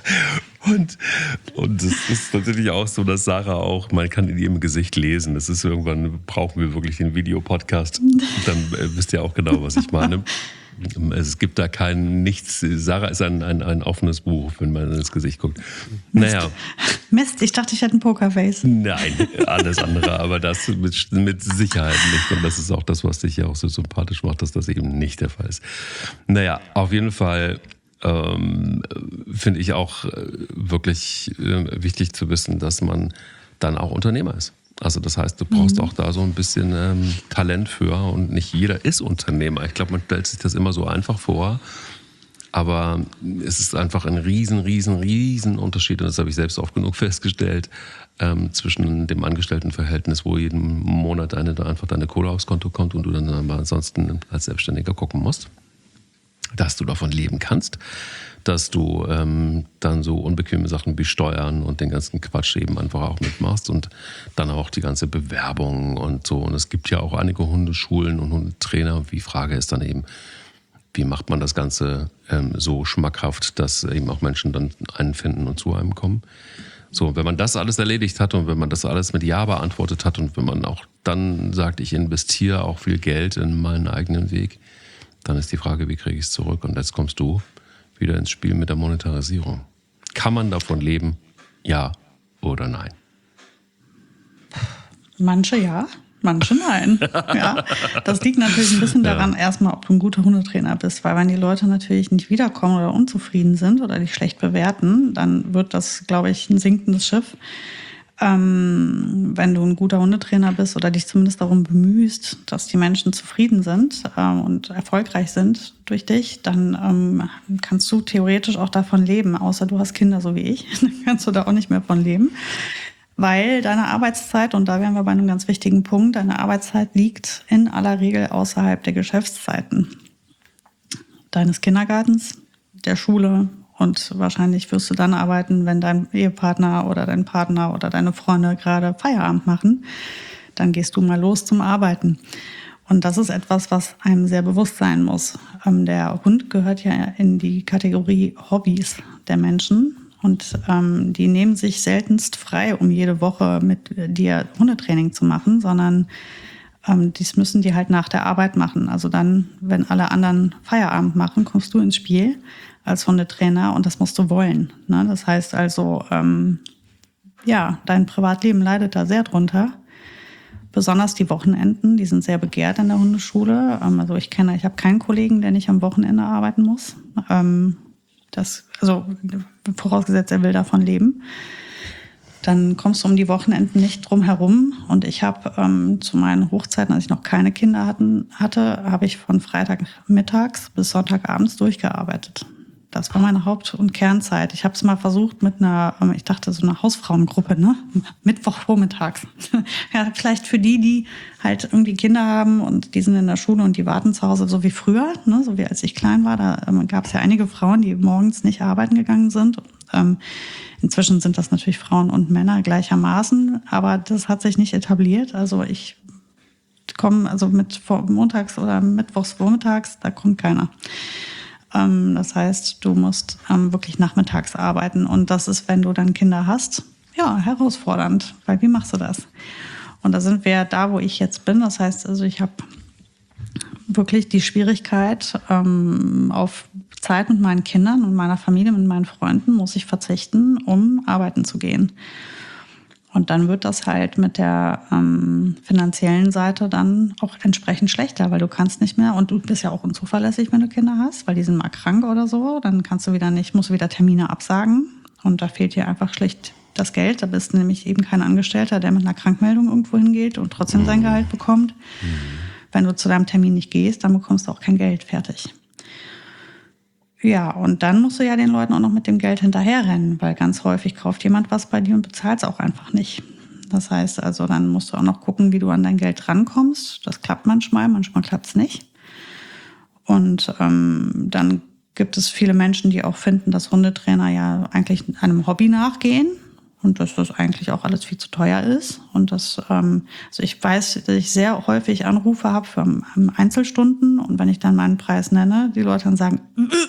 es ist tatsächlich auch so, dass Sarah auch, man kann in ihrem Gesicht lesen. Es ist irgendwann, brauchen wir wirklich den Videopodcast. Dann wisst ihr auch genau, was ich meine. Es gibt da nichts. Sarah ist ein offenes Buch, wenn man ins Gesicht guckt. Naja. Mist, ich dachte, ich hätte ein Pokerface. Nein, alles andere, aber das mit Sicherheit nicht. Und das ist auch das, was dich ja auch so sympathisch macht, dass das eben nicht der Fall ist. Naja, auf jeden Fall finde ich auch wirklich wichtig zu wissen, dass man dann auch Unternehmer ist. Also das heißt, du brauchst auch da so ein bisschen Talent für und nicht jeder ist Unternehmer. Ich glaube, man stellt sich das immer so einfach vor, aber es ist einfach ein riesen Unterschied und das habe ich selbst oft genug festgestellt zwischen dem Angestelltenverhältnis, wo jeden Monat einfach deine Kohle aufs Konto kommt und du dann aber ansonsten als Selbstständiger gucken musst, dass du davon leben kannst, dass du dann so unbequeme Sachen wie Steuern und den ganzen Quatsch eben einfach auch mitmachst und dann auch die ganze Bewerbung und so. Und es gibt ja auch einige Hundeschulen und Hundetrainer. Und die Frage ist dann eben, wie macht man das Ganze so schmackhaft, dass eben auch Menschen dann einen finden und zu einem kommen. So, wenn man das alles erledigt hat und wenn man das alles mit Ja beantwortet hat und wenn man auch dann sagt, ich investiere auch viel Geld in meinen eigenen Weg, dann ist die Frage, wie kriege ich es zurück? Und jetzt kommst du wieder ins Spiel mit der Monetarisierung. Kann man davon leben? Ja oder nein? Manche ja, manche nein. Ja, das liegt natürlich ein bisschen daran, erstmal, ob du ein guter Hundetrainer bist. Weil wenn die Leute natürlich nicht wiederkommen oder unzufrieden sind oder dich schlecht bewerten, dann wird das, glaube ich, ein sinkendes Schiff. Wenn du ein guter Hundetrainer bist oder dich zumindest darum bemühst, dass die Menschen zufrieden sind und erfolgreich sind durch dich, dann kannst du theoretisch auch davon leben, außer du hast Kinder so wie ich, dann kannst du da auch nicht mehr von leben. Weil deine Arbeitszeit, und da wären wir bei einem ganz wichtigen Punkt, deine Arbeitszeit liegt in aller Regel außerhalb der Geschäftszeiten deines Kindergartens, der Schule. Und wahrscheinlich wirst du dann arbeiten, wenn dein Ehepartner oder dein Partner oder deine Freunde gerade Feierabend machen. Dann gehst du mal los zum Arbeiten. Und das ist etwas, was einem sehr bewusst sein muss. Der Hund gehört ja in die Kategorie Hobbys der Menschen. Und die nehmen sich seltenst frei, um jede Woche mit dir Hundetraining zu machen, sondern dies müssen die halt nach der Arbeit machen. Also dann, wenn alle anderen Feierabend machen, kommst du ins Spiel als Hundetrainer und das musst du wollen. Ne? Das heißt also, dein Privatleben leidet da sehr drunter. Besonders die Wochenenden, die sind sehr begehrt in der Hundeschule. Ich habe keinen Kollegen, der nicht am Wochenende arbeiten muss. Vorausgesetzt, er will davon leben. Dann kommst du um die Wochenenden nicht drum herum. Und ich habe zu meinen Hochzeiten, als ich noch keine Kinder hatte, habe ich von Freitagmittags bis Sonntagabends durchgearbeitet. Das war meine Haupt- und Kernzeit. Ich habe es mal versucht mit so einer Hausfrauengruppe, ne? Mittwochvormittags. Ja, vielleicht für die halt irgendwie Kinder haben und die sind in der Schule und die warten zu Hause, so wie früher, ne? So wie als ich klein war. Da gab es ja einige Frauen, die morgens nicht arbeiten gegangen sind. Inzwischen sind das natürlich Frauen und Männer gleichermaßen, aber das hat sich nicht etabliert. Also ich komme mit montags oder mittwochs vormittags, da kommt keiner. Das heißt, du musst wirklich nachmittags arbeiten. Und das ist, wenn du dann Kinder hast, ja, herausfordernd. Weil wie machst du das? Und da sind wir da, wo ich jetzt bin. Das heißt, also ich habe wirklich die Schwierigkeit, auf Zeit mit meinen Kindern und meiner Familie, mit meinen Freunden muss ich verzichten, um arbeiten zu gehen. Und dann wird das halt mit der finanziellen Seite dann auch entsprechend schlechter, weil du kannst nicht mehr, und du bist ja auch unzuverlässig, wenn du Kinder hast, weil die sind mal krank oder so, dann musst du wieder Termine absagen und da fehlt dir einfach schlicht das Geld. Da bist du nämlich eben kein Angestellter, der mit einer Krankmeldung irgendwo hingeht und trotzdem sein Gehalt bekommt. Wenn du zu deinem Termin nicht gehst, dann bekommst du auch kein Geld, fertig. Ja, und dann musst du ja den Leuten auch noch mit dem Geld hinterherrennen, weil ganz häufig kauft jemand was bei dir und bezahlt es auch einfach nicht. Das heißt also, dann musst du auch noch gucken, wie du an dein Geld rankommst. Das klappt manchmal klappt es nicht. Und dann gibt es viele Menschen, die auch finden, dass Hundetrainer ja eigentlich einem Hobby nachgehen und dass das eigentlich auch alles viel zu teuer ist. Und also ich weiß, dass ich sehr häufig Anrufe habe für Einzelstunden und wenn ich dann meinen Preis nenne, die Leute dann sagen,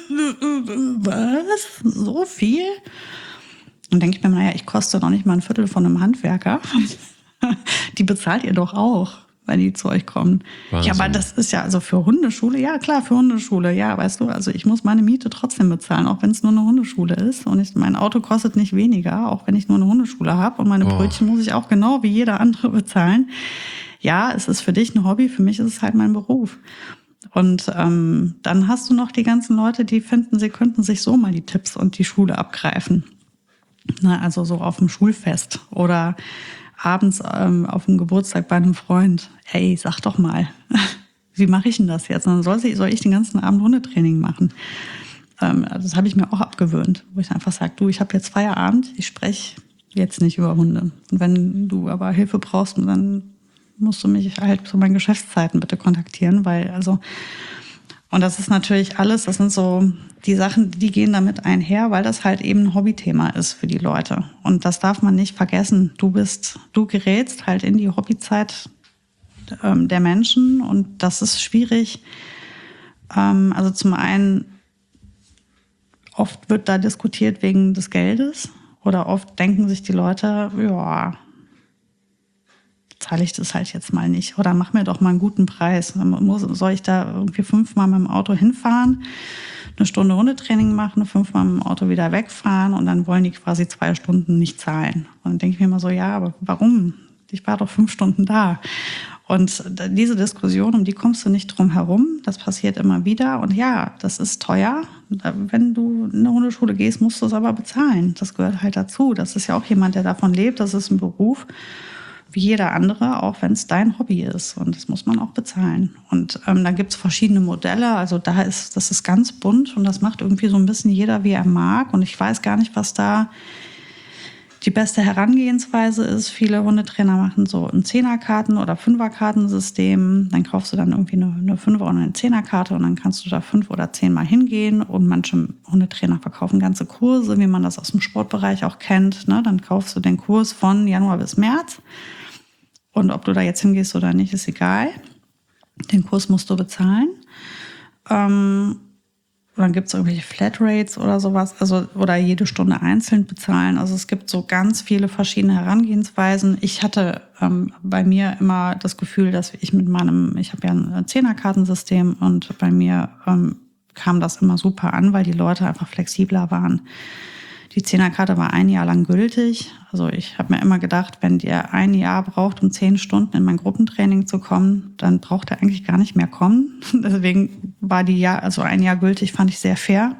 was? So viel? Und denke ich mir, naja, ich koste noch nicht mal ein Viertel von einem Handwerker. Die bezahlt ihr doch auch, wenn die zu euch kommen. Wahnsinn. Ja, aber das ist ja also für Hundeschule, ja klar, für Hundeschule, ja, weißt du, also ich muss meine Miete trotzdem bezahlen, auch wenn es nur eine Hundeschule ist. Und mein Auto kostet nicht weniger, auch wenn ich nur eine Hundeschule habe. Und meine Brötchen muss ich auch genau wie jeder andere bezahlen. Ja, es ist für dich ein Hobby, für mich ist es halt mein Beruf. Und dann hast du noch die ganzen Leute, die finden, sie könnten sich so mal die Tipps und die Schule abgreifen. Na, also so auf dem Schulfest oder abends auf dem Geburtstag bei einem Freund. Hey, sag doch mal, wie mache ich denn das jetzt? Und dann soll ich den ganzen Abend Hundetraining machen? Das habe ich mir auch abgewöhnt, wo ich einfach sage, du, ich habe jetzt Feierabend, ich spreche jetzt nicht über Hunde. Und wenn du aber Hilfe brauchst, dann musst du mich halt zu meinen Geschäftszeiten bitte kontaktieren, und das ist natürlich alles, das sind so die Sachen, die gehen damit einher, weil das halt eben ein Hobbythema ist für die Leute. Und das darf man nicht vergessen. Du gerätst halt in die Hobbyzeit der Menschen und das ist schwierig. Also zum einen, oft wird da diskutiert wegen des Geldes oder oft denken sich die Leute, ja, zahle ich das halt jetzt mal nicht oder mach mir doch mal einen guten Preis. Soll ich da irgendwie 5-mal mit dem Auto hinfahren, eine Stunde Hundetraining machen, 5-mal mit dem Auto wieder wegfahren und dann wollen die quasi 2 Stunden nicht zahlen. Und dann denke ich mir immer so, ja, aber warum? ich war doch 5 Stunden da. Und diese Diskussion, um die kommst du nicht drum herum. Das passiert immer wieder. Und ja, das ist teuer. Wenn du in eine Hundeschule gehst, musst du es aber bezahlen. Das gehört halt dazu. Das ist ja auch jemand, der davon lebt. Das ist ein Beruf wie jeder andere, auch wenn es dein Hobby ist. Und das muss man auch bezahlen. Und da gibt es verschiedene Modelle. Also das ist ganz bunt und das macht irgendwie so ein bisschen jeder, wie er mag. Und ich weiß gar nicht, was da die beste Herangehensweise ist. Viele Hundetrainer machen so ein 10er-Karten- oder 5er-Kartensystem. Dann kaufst du dann irgendwie eine 5er- oder eine 10er-Karte und dann kannst du da 5 oder 10 Mal hingehen. Und manche Hundetrainer verkaufen ganze Kurse, wie man das aus dem Sportbereich auch kennt. Ne? Dann kaufst du den Kurs von Januar bis März. Und ob du da jetzt hingehst oder nicht, ist egal. Den Kurs musst du bezahlen. Dann gibt es irgendwelche Flatrates oder sowas, oder jede Stunde einzeln bezahlen. Also es gibt so ganz viele verschiedene Herangehensweisen. Ich hatte bei mir immer das Gefühl, dass ich habe ja ein 10er-Kartensystem und bei mir kam das immer super an, weil die Leute einfach flexibler waren. Die 10er-Karte war 1 Jahr lang gültig. Also ich habe mir immer gedacht, wenn der 1 Jahr braucht, um 10 Stunden in mein Gruppentraining zu kommen, dann braucht er eigentlich gar nicht mehr kommen. Deswegen war 1 Jahr gültig, fand ich sehr fair.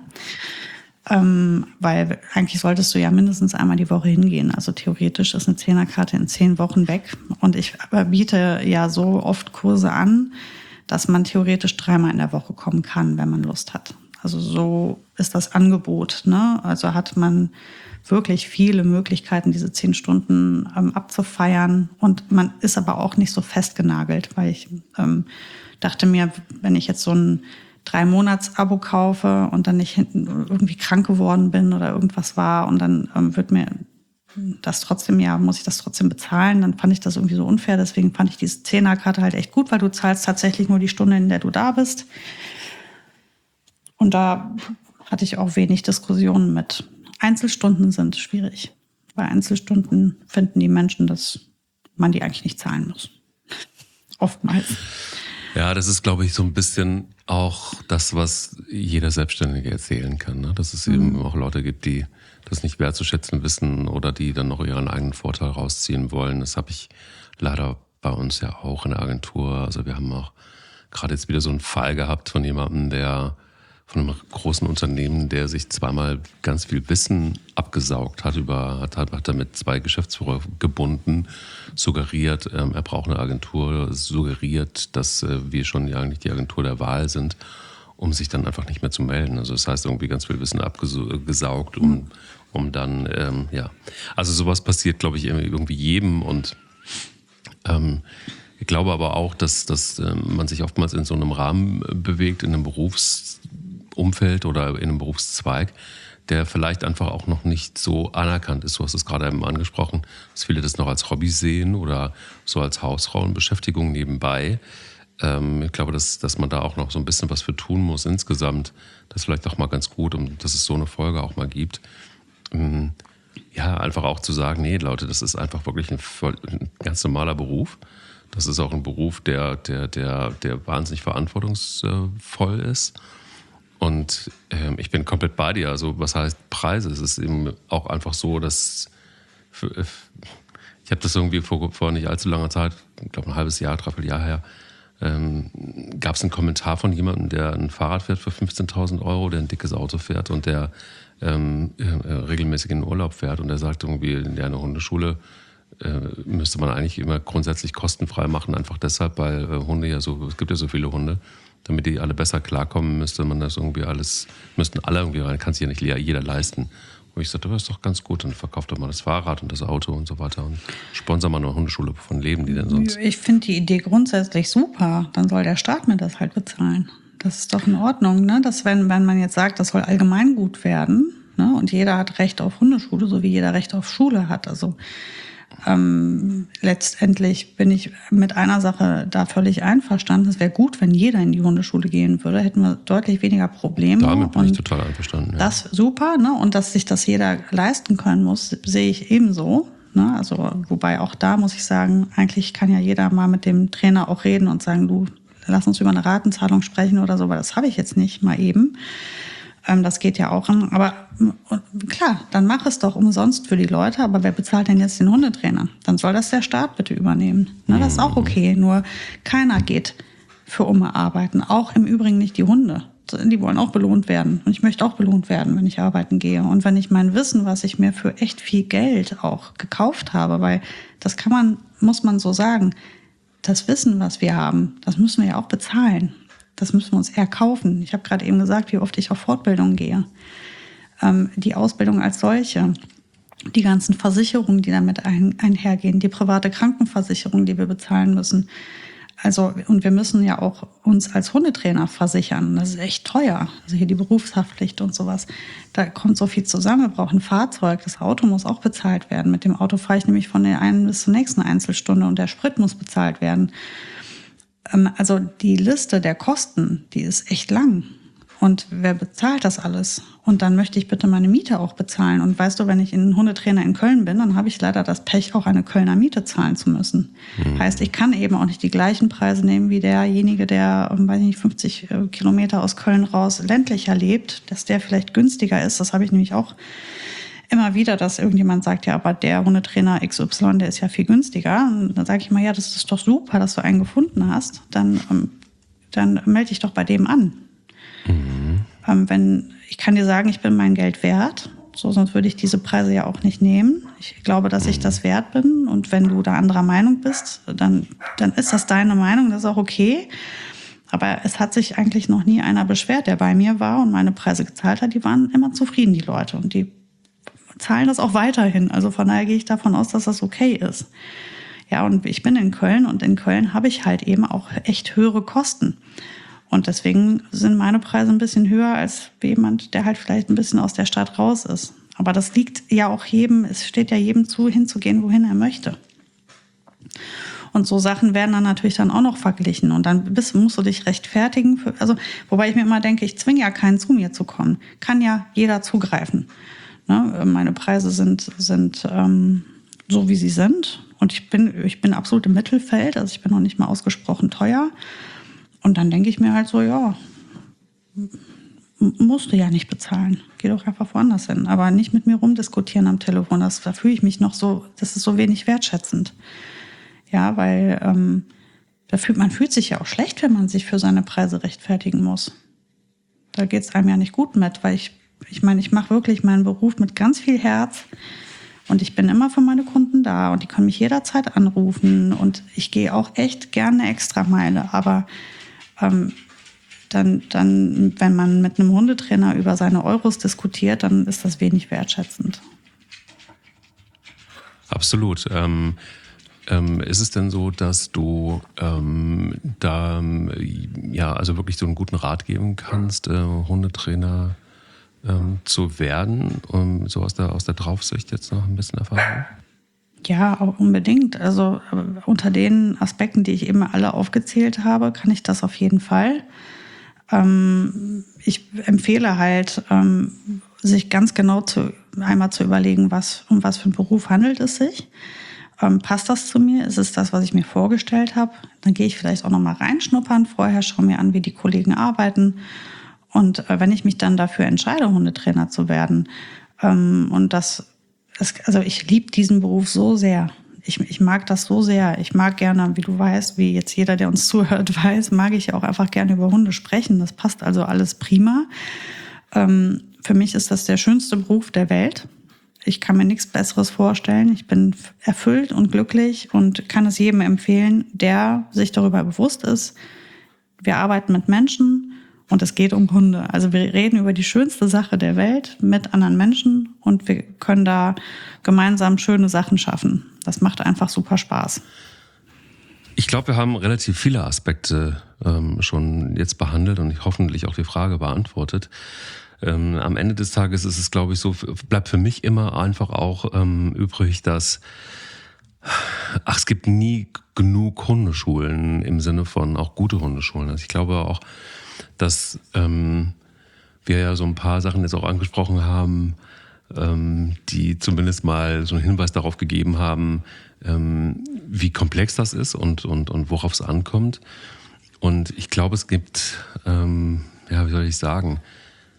Weil eigentlich solltest du ja mindestens einmal die Woche hingehen. Also theoretisch ist eine 10er-Karte in 10 Wochen weg. Und ich biete ja so oft Kurse an, dass man theoretisch 3-mal in der Woche kommen kann, wenn man Lust hat. Also so ist das Angebot, ne? Also hat man wirklich viele Möglichkeiten, diese 10 Stunden abzufeiern. Und man ist aber auch nicht so festgenagelt, weil ich dachte mir, wenn ich jetzt so ein 3-Monats-Abo kaufe und dann nicht hinten irgendwie krank geworden bin oder irgendwas war und dann wird mir das trotzdem, muss ich das trotzdem bezahlen, dann fand ich das irgendwie so unfair. Deswegen fand ich diese 10er-Karte halt echt gut, weil du zahlst tatsächlich nur die Stunde, in der du da bist. Und da hatte ich auch wenig Diskussionen mit. Einzelstunden sind schwierig. Bei Einzelstunden finden die Menschen, dass man die eigentlich nicht zahlen muss. Oftmals. Ja, das ist, glaube ich, so ein bisschen auch das, was jeder Selbstständige erzählen kann. Ne? Dass es eben auch Leute gibt, die das nicht wertzuschätzen wissen oder die dann noch ihren eigenen Vorteil rausziehen wollen. Das habe ich leider bei uns ja auch in der Agentur. Also wir haben auch gerade jetzt wieder so einen Fall gehabt von jemandem, von einem großen Unternehmen, der sich zweimal ganz viel Wissen abgesaugt hat, hat damit 2 Geschäftsführer gebunden, suggeriert, er braucht eine Agentur, suggeriert, dass wir schon ja eigentlich die Agentur der Wahl sind, um sich dann einfach nicht mehr zu melden. Also das heißt, irgendwie ganz viel Wissen abgesaugt, um dann, Also sowas passiert, glaube ich, irgendwie jedem und ich glaube aber auch, dass man sich oftmals in so einem Rahmen bewegt, in einem Berufsumfeld oder in einem Berufszweig, der vielleicht einfach auch noch nicht so anerkannt ist. Du hast es gerade eben angesprochen, dass viele das noch als Hobby sehen oder so als Hausfrauenbeschäftigung nebenbei. Ich glaube, dass man da auch noch so ein bisschen was für tun muss insgesamt. Das ist vielleicht auch mal ganz gut, dass es so eine Folge auch mal gibt. Ja, einfach auch zu sagen, nee, Leute, das ist einfach wirklich ein ganz normaler Beruf. Das ist auch ein Beruf, der wahnsinnig verantwortungsvoll ist. Und ich bin komplett bei dir. Also was heißt Preise? Es ist eben auch einfach so, dass ich habe das irgendwie vor nicht allzu langer Zeit, ich glaube ein halbes Jahr, 3/4 Jahr her, gab es einen Kommentar von jemandem, der ein Fahrrad fährt für 15.000 Euro, der ein dickes Auto fährt und der regelmäßig in den Urlaub fährt. Und der sagt irgendwie, eine Hundeschule müsste man eigentlich immer grundsätzlich kostenfrei machen, einfach deshalb, weil es gibt ja so viele Hunde, damit die alle besser klarkommen, müssten alle irgendwie rein, kann sich ja nicht jeder leisten. Wo ich sagte, das ist doch ganz gut, dann verkauft doch mal das Fahrrad und das Auto und so weiter und sponsor mal eine Hundeschule, von leben die denn sonst? Ich finde die Idee grundsätzlich super, dann soll der Staat mir das halt bezahlen. Das ist doch in Ordnung, ne? Dass wenn man jetzt sagt, das soll allgemeingut werden, ne? Und jeder hat Recht auf Hundeschule, so wie jeder Recht auf Schule hat, also letztendlich bin ich mit einer Sache da völlig einverstanden. Es wäre gut, wenn jeder in die Hundeschule gehen würde, hätten wir deutlich weniger Probleme. Damit bin ich total einverstanden. Ja. Das super, ne? Und dass sich das jeder leisten können muss, sehe ich ebenso. Ne? Also, wobei auch da muss ich sagen, eigentlich kann ja jeder mal mit dem Trainer auch reden und sagen, du, lass uns über eine Ratenzahlung sprechen oder so, weil das habe ich jetzt nicht mal eben. Das geht ja auch. Aber klar, dann mach es doch umsonst für die Leute. Aber wer bezahlt denn jetzt den Hundetrainer? Dann soll das der Staat bitte übernehmen. Ne, das ist auch okay. Nur keiner geht für Umme arbeiten. Auch im Übrigen nicht die Hunde. Die wollen auch belohnt werden. Und ich möchte auch belohnt werden, wenn ich arbeiten gehe. Und wenn ich mein Wissen, was ich mir für echt viel Geld auch gekauft habe, weil das muss man so sagen, das Wissen, was wir haben, das müssen wir ja auch bezahlen. Das müssen wir uns erkaufen. Ich habe gerade eben gesagt, wie oft ich auf Fortbildungen gehe. Die Ausbildung als solche, die ganzen Versicherungen, die damit einhergehen, die private Krankenversicherung, die wir bezahlen müssen. Also, und wir müssen ja auch uns als Hundetrainer versichern. Das ist echt teuer. Also hier die Berufshaftpflicht und sowas. Da kommt so viel zusammen. Wir brauchen ein Fahrzeug. Das Auto muss auch bezahlt werden. Mit dem Auto fahre ich nämlich von der einen bis zur nächsten Einzelstunde und der Sprit muss bezahlt werden. Also die Liste der Kosten, die ist echt lang. Und wer bezahlt das alles? Und dann möchte ich bitte meine Miete auch bezahlen. Und weißt du, wenn ich ein Hundetrainer in Köln bin, dann habe ich leider das Pech, auch eine Kölner Miete zahlen zu müssen. Heißt, ich kann eben auch nicht die gleichen Preise nehmen wie derjenige, der, weiß ich nicht, 50 Kilometer aus Köln raus ländlicher lebt, dass der vielleicht günstiger ist. Das habe ich nämlich auch immer wieder, dass irgendjemand sagt, ja, aber der Hundetrainer XY, der ist ja viel günstiger. Und dann sage ich mal, ja, das ist doch super, dass du einen gefunden hast. Dann melde dich doch bei dem an. Ich kann dir sagen, ich bin mein Geld wert, so, sonst würde ich diese Preise ja auch nicht nehmen. Ich glaube, dass ich das wert bin, und wenn du da anderer Meinung bist, dann ist das deine Meinung, das ist auch okay. Aber es hat sich eigentlich noch nie einer beschwert, der bei mir war und meine Preise gezahlt hat. Die waren immer zufrieden, die Leute, und die zahlen das auch weiterhin. Also von daher gehe ich davon aus, dass das okay ist. Ja, und ich bin in Köln, und in Köln habe ich halt eben auch echt höhere Kosten. Und deswegen sind meine Preise ein bisschen höher als jemand, der halt vielleicht ein bisschen aus der Stadt raus ist. Aber das liegt ja auch es steht ja jedem zu, hinzugehen, wohin er möchte. Und so Sachen werden dann natürlich dann auch noch verglichen. Und dann musst du dich rechtfertigen. Wobei ich mir immer denke, ich zwinge ja keinen, zu mir zu kommen. Kann ja jeder zugreifen. Ne? Meine Preise sind so, wie sie sind. Und ich bin absolut im Mittelfeld. Also ich bin noch nicht mal ausgesprochen teuer. Und dann denke ich mir halt so, ja, musst du ja nicht bezahlen. Geh doch einfach woanders hin. Aber nicht mit mir rumdiskutieren am Telefon. Da fühle ich mich noch so, das ist so wenig wertschätzend. Ja, weil man fühlt sich ja auch schlecht, wenn man sich für seine Preise rechtfertigen muss. Da geht es einem ja nicht gut mit, weil ich meine, ich mache wirklich meinen Beruf mit ganz viel Herz. Und ich bin immer für meine Kunden da, und die können mich jederzeit anrufen. Und ich gehe auch echt gerne eine Extrameile. Aber dann, wenn man mit einem Hundetrainer über seine Euros diskutiert, dann ist das wenig wertschätzend. Absolut. Ist es denn so, dass du also wirklich so einen guten Rat geben kannst, Hundetrainer zu werden, so aus der Draufsicht jetzt noch ein bisschen Erfahrung? Ja, auch unbedingt. Also unter den Aspekten, die ich eben alle aufgezählt habe, kann ich das auf jeden Fall. Ich empfehle halt, sich ganz genau einmal zu überlegen, um was für einen Beruf handelt es sich. Passt das zu mir? Ist es das, was ich mir vorgestellt habe? Dann gehe ich vielleicht auch noch mal reinschnuppern vorher, schaue mir an, wie die Kollegen arbeiten. Und wenn ich mich dann dafür entscheide, Hundetrainer zu werden, also ich liebe diesen Beruf so sehr. Ich mag das so sehr. Ich mag gerne, wie du weißt, wie jetzt jeder, der uns zuhört, weiß, mag ich auch einfach gerne über Hunde sprechen. Das passt also alles prima. Für mich ist das der schönste Beruf der Welt. Ich kann mir nichts Besseres vorstellen. Ich bin erfüllt und glücklich und kann es jedem empfehlen, der sich darüber bewusst ist. Wir arbeiten mit Menschen. Und es geht um Hunde. Also wir reden über die schönste Sache der Welt mit anderen Menschen, und wir können da gemeinsam schöne Sachen schaffen. Das macht einfach super Spaß. Ich glaube, wir haben relativ viele Aspekte schon jetzt behandelt und hoffentlich auch die Frage beantwortet. Am Ende des Tages ist es, glaube ich, so, bleibt für mich immer einfach auch übrig, dass es gibt nie genug Hundeschulen im Sinne von auch gute Hundeschulen. Also ich glaube auch, dass wir ja so ein paar Sachen jetzt auch angesprochen haben, die zumindest mal so einen Hinweis darauf gegeben haben, wie komplex das ist und worauf es ankommt. Und ich glaube, es gibt, wie soll ich sagen,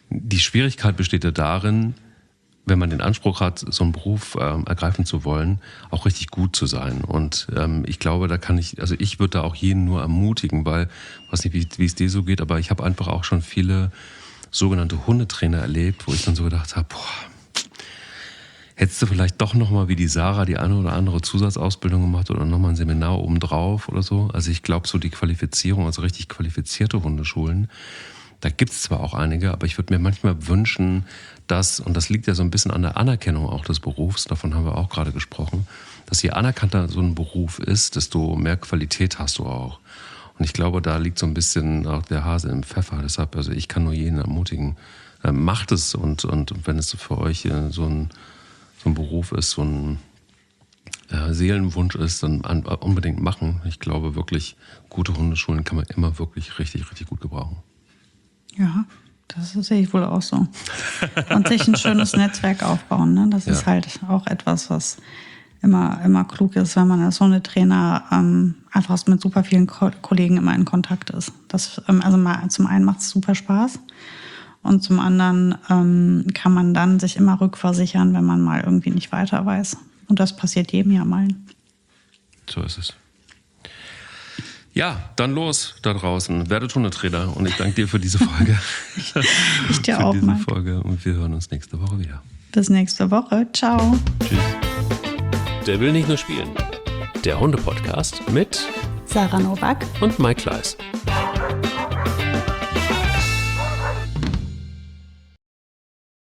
Die Schwierigkeit besteht ja darin, wenn man den Anspruch hat, so einen Beruf ergreifen zu wollen, auch richtig gut zu sein. Und ich glaube, ich würde da auch jeden nur ermutigen, weil, ich weiß nicht, wie es dir so geht, aber ich habe einfach auch schon viele sogenannte Hundetrainer erlebt, wo ich dann so gedacht habe, hättest du vielleicht doch nochmal wie die Sarah die eine oder andere Zusatzausbildung gemacht oder nochmal ein Seminar obendrauf oder so. Also ich glaube, so die Qualifizierung, also richtig qualifizierte Hundeschulen, da gibt es zwar auch einige, aber ich würde mir manchmal wünschen, dass, und das liegt ja so ein bisschen an der Anerkennung auch des Berufs, davon haben wir auch gerade gesprochen, dass je anerkannter so ein Beruf ist, desto mehr Qualität hast du auch. Und ich glaube, da liegt so ein bisschen auch der Hase im Pfeffer. Deshalb, also ich kann nur jeden ermutigen, macht es und wenn es für euch so ein Beruf ist, so ein Seelenwunsch ist, dann unbedingt machen. Ich glaube wirklich, gute Hundeschulen kann man immer wirklich richtig, richtig gut gebrauchen. Ja, das sehe ich wohl auch so. Und sich ein schönes Netzwerk aufbauen, ne? Das ist halt auch etwas, was immer klug ist, wenn man als Hundetrainer einfach mit super vielen Kollegen immer in Kontakt ist. Das, zum einen macht es super Spaß und zum anderen kann man dann sich immer rückversichern, wenn man mal irgendwie nicht weiter weiß. Und das passiert jedem ja mal. So ist es. Ja, dann los da draußen. Werdet Hundetrainer und ich danke dir für diese Folge. Ich dir auch, Mike. Folge und wir hören uns nächste Woche wieder. Bis nächste Woche. Ciao. Tschüss. Der will nicht nur spielen. Der Hunde-Podcast mit Sarah Nowak und Mike Kleiss.